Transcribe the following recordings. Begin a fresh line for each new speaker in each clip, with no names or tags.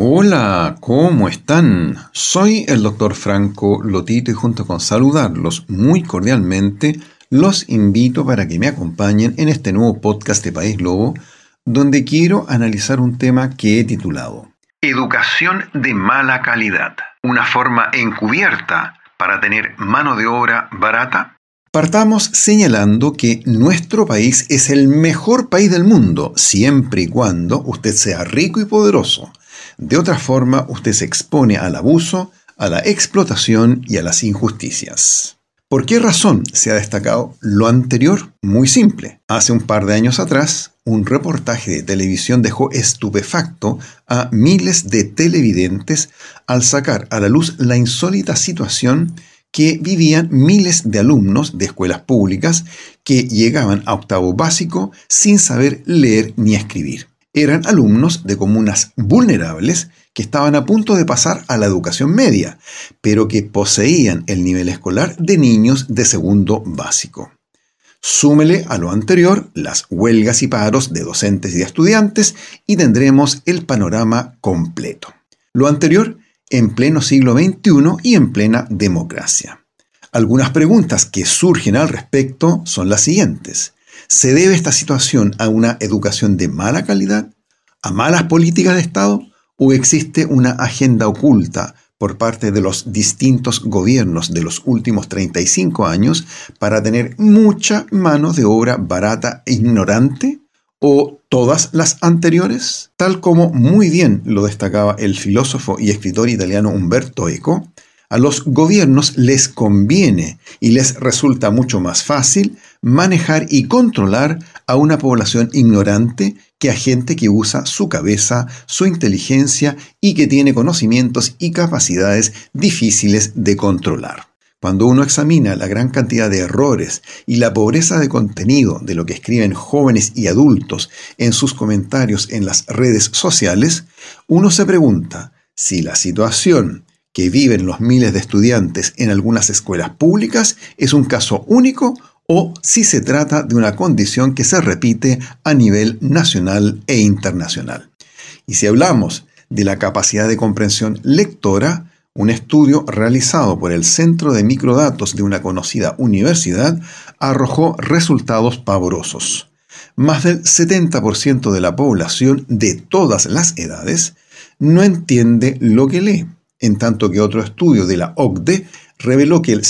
Hola, ¿cómo están? Soy el doctor Franco Lotito y junto con saludarlos muy cordialmente, los invito para que me acompañen en este nuevo podcast de País Lobo, donde quiero analizar un tema que he titulado Educación de mala calidad, una forma encubierta para tener mano de obra barata. Partamos señalando que nuestro país es el mejor país del mundo, siempre y cuando usted sea rico y poderoso. De otra forma, usted se expone al abuso, a la explotación y a las injusticias. ¿Por qué razón se ha destacado lo anterior? Muy simple. Hace un par de años atrás, un reportaje de televisión dejó estupefacto a miles de televidentes al sacar a la luz la insólita situación que vivían miles de alumnos de escuelas públicas que llegaban a octavo básico sin saber leer ni escribir. Eran alumnos de comunas vulnerables que estaban a punto de pasar a la educación media, pero que poseían el nivel escolar de niños de segundo básico. Súmele a lo anterior las huelgas y paros de docentes y estudiantes y tendremos el panorama completo. Lo anterior en pleno siglo XXI y en plena democracia. Algunas preguntas que surgen al respecto son las siguientes. ¿Se debe esta situación a una educación de mala calidad, a malas políticas de Estado, o existe una agenda oculta por parte de los distintos gobiernos de los últimos 35 años para tener mucha mano de obra barata e ignorante? ¿O todas las anteriores? Tal como muy bien lo destacaba el filósofo y escritor italiano Umberto Eco, a los gobiernos les conviene y les resulta mucho más fácil manejar y controlar a una población ignorante que a gente que usa su cabeza, su inteligencia y que tiene conocimientos y capacidades difíciles de controlar. Cuando uno examina la gran cantidad de errores y la pobreza de contenido de lo que escriben jóvenes y adultos en sus comentarios en las redes sociales, uno se pregunta si la situación que viven los miles de estudiantes en algunas escuelas públicas es un caso único o si se trata de una condición que se repite a nivel nacional e internacional. Y si hablamos de la capacidad de comprensión lectora, un estudio realizado por el Centro de Microdatos de una conocida universidad arrojó resultados pavorosos. Más del 70% de la población de todas las edades no entiende lo que lee, en tanto que otro estudio de la OCDE reveló que el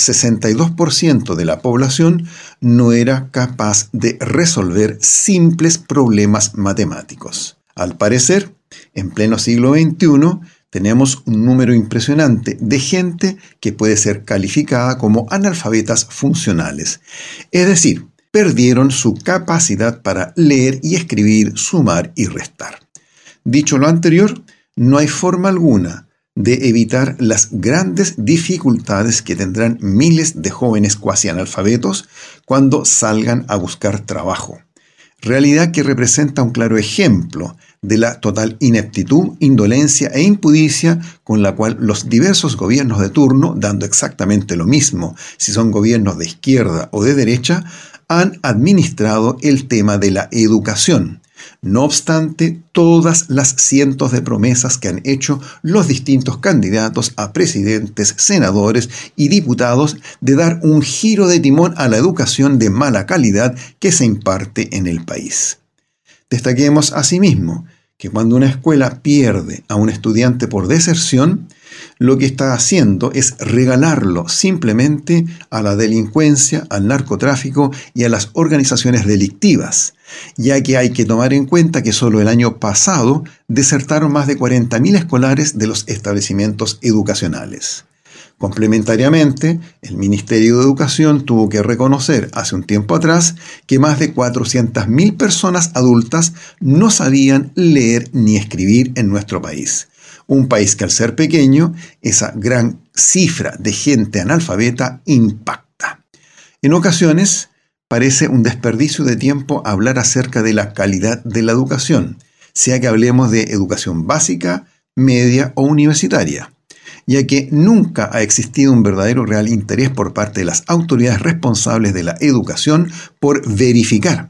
62% de la población no era capaz de resolver simples problemas matemáticos. Al parecer, en pleno siglo XXI, tenemos un número impresionante de gente que puede ser calificada como analfabetas funcionales, es decir, perdieron su capacidad para leer y escribir, sumar y restar. Dicho lo anterior, no hay forma alguna de evitar las grandes dificultades que tendrán miles de jóvenes cuasi analfabetos cuando salgan a buscar trabajo. Realidad que representa un claro ejemplo de la total ineptitud, indolencia e impudicia con la cual los diversos gobiernos de turno, dando exactamente lo mismo si son gobiernos de izquierda o de derecha, han administrado el tema de la educación. No obstante, todas las cientos de promesas que han hecho los distintos candidatos a presidentes, senadores y diputados de dar un giro de timón a la educación de mala calidad que se imparte en el país. Destaquemos asimismo que cuando una escuela pierde a un estudiante por deserción, lo que está haciendo es regalarlo simplemente a la delincuencia, al narcotráfico y a las organizaciones delictivas, ya que hay que tomar en cuenta que solo el año pasado desertaron más de 40.000 escolares de los establecimientos educacionales. Complementariamente, el Ministerio de Educación tuvo que reconocer hace un tiempo atrás que más de 400.000 personas adultas no sabían leer ni escribir en nuestro país. Un país que al ser pequeño, esa gran cifra de gente analfabeta impacta. En ocasiones, parece un desperdicio de tiempo hablar acerca de la calidad de la educación, sea que hablemos de educación básica, media o universitaria, ya que nunca ha existido un verdadero real interés por parte de las autoridades responsables de la educación por verificar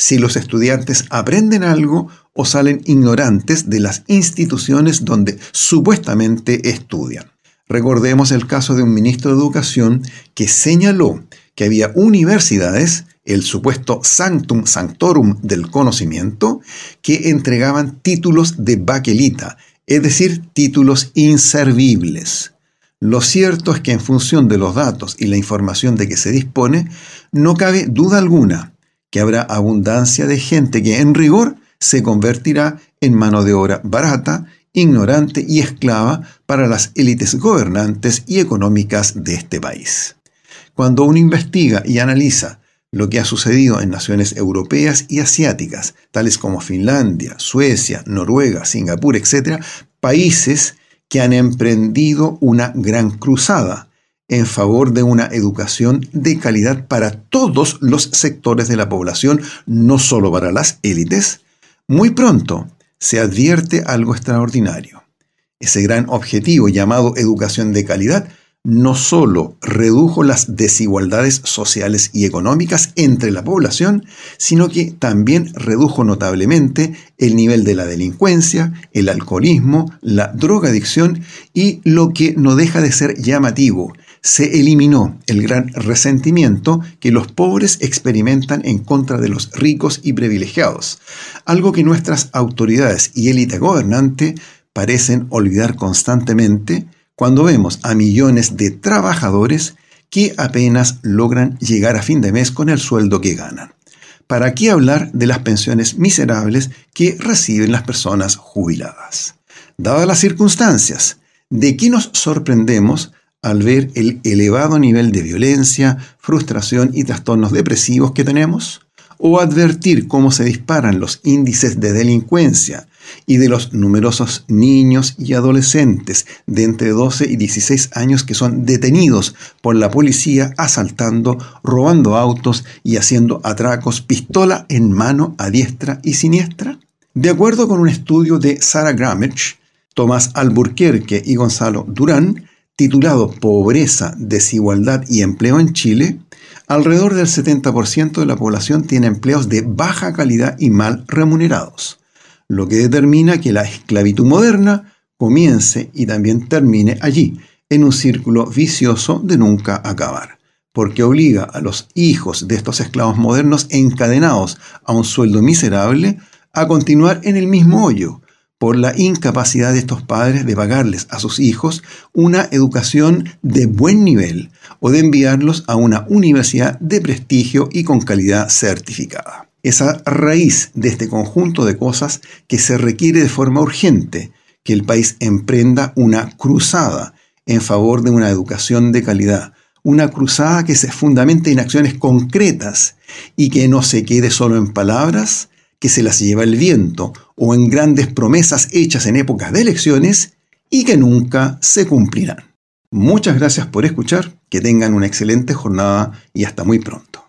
si los estudiantes aprenden algo o salen ignorantes de las instituciones donde supuestamente estudian. Recordemos el caso de un ministro de Educación que señaló que había universidades, el supuesto sanctum sanctorum del conocimiento, que entregaban títulos de bakelita, es decir, títulos inservibles. Lo cierto es que en función de los datos y la información de que se dispone, no cabe duda alguna que habrá abundancia de gente que en rigor se convertirá en mano de obra barata, ignorante y esclava para las élites gobernantes y económicas de este país. Cuando uno investiga y analiza lo que ha sucedido en naciones europeas y asiáticas, tales como Finlandia, Suecia, Noruega, Singapur, etc., países que han emprendido una gran cruzada en favor de una educación de calidad para todos los sectores de la población, no solo para las élites, muy pronto se advierte algo extraordinario. Ese gran objetivo llamado educación de calidad no solo redujo las desigualdades sociales y económicas entre la población, sino que también redujo notablemente el nivel de la delincuencia, el alcoholismo, la drogadicción y, lo que no deja de ser llamativo, se eliminó el gran resentimiento que los pobres experimentan en contra de los ricos y privilegiados, algo que nuestras autoridades y élite gobernante parecen olvidar constantemente cuando vemos a millones de trabajadores que apenas logran llegar a fin de mes con el sueldo que ganan. ¿Para qué hablar de las pensiones miserables que reciben las personas jubiladas? Dadas las circunstancias, ¿de qué nos sorprendemos al ver el elevado nivel de violencia, frustración y trastornos depresivos que tenemos? ¿O advertir cómo se disparan los índices de delincuencia y de los numerosos niños y adolescentes de entre 12 y 16 años que son detenidos por la policía asaltando, robando autos y haciendo atracos pistola en mano a diestra y siniestra? De acuerdo con un estudio de Sarah Grammich, Tomás Alburquerque y Gonzalo Durán, titulado Pobreza, Desigualdad y Empleo en Chile, alrededor del 70% de la población tiene empleos de baja calidad y mal remunerados, lo que determina que la esclavitud moderna comience y también termine allí, en un círculo vicioso de nunca acabar, porque obliga a los hijos de estos esclavos modernos encadenados a un sueldo miserable a continuar en el mismo hoyo, por la incapacidad de estos padres de pagarles a sus hijos una educación de buen nivel o de enviarlos a una universidad de prestigio y con calidad certificada. Es a raíz de este conjunto de cosas que se requiere de forma urgente que el país emprenda una cruzada en favor de una educación de calidad, una cruzada que se fundamente en acciones concretas y que no se quede solo en palabras, que se las lleva el viento, o en grandes promesas hechas en épocas de elecciones y que nunca se cumplirán. Muchas gracias por escuchar, que tengan una excelente jornada y hasta muy pronto.